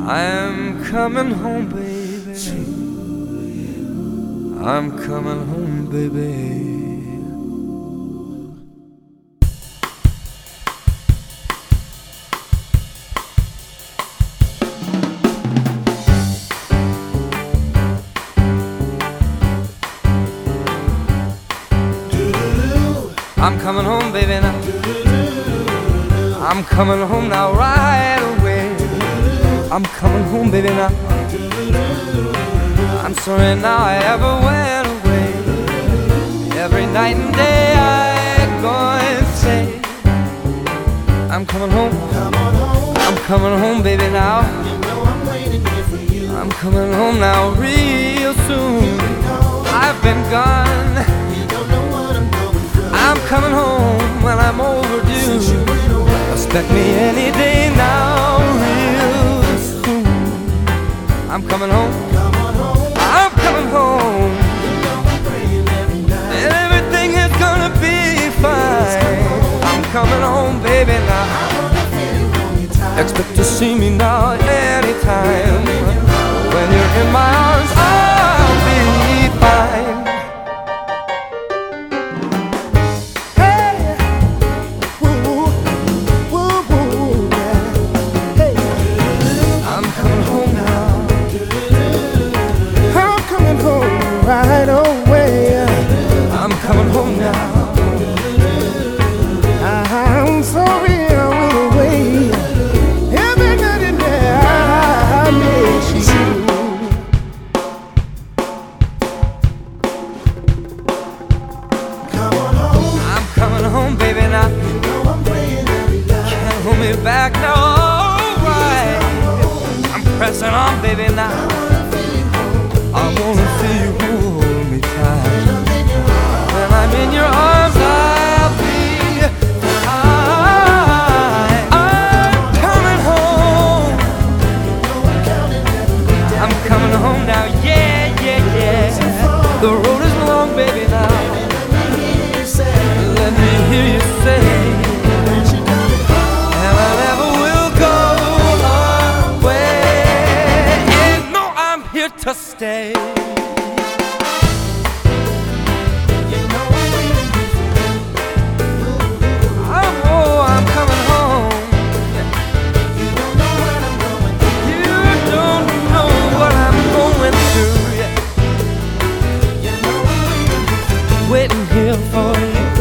I'm coming home, baby. I'm coming home, baby. I'm coming home, baby, now. I'm coming home now, right away. I'm coming home, baby, now. I'm sorry now I ever went away. Every night and day I go and say, I'm coming home. I'm coming home, baby, now. I'm coming home now real soon. I've been gone. I'm coming home when I'm overdue. Expect me any day now, real soon. I'm coming home. I'm coming home. And everything is gonna be fine. I'm coming home, baby, now. Expect to see me now anytime. When you're in my arms, I'll be fine. Right away, I'm coming home now. I'm sorry I went away. Every night and day I miss you. Come on home. I'm coming home, baby, now. You know I'm praying every night. Can't hold me back now, alright. I'm pressing on, baby, now. I wanna see you hold me tight. When I'm in your arms, I'll be fine. I'm coming home. I'm coming home now, yeah, yeah, yeah. The road is long, baby, now. Let me hear you say, and I never will go away. And no, I'm here to stay. I'm coming home. You don't know what I'm going through. You don't know what I'm going through. Yeah. Waiting here for you.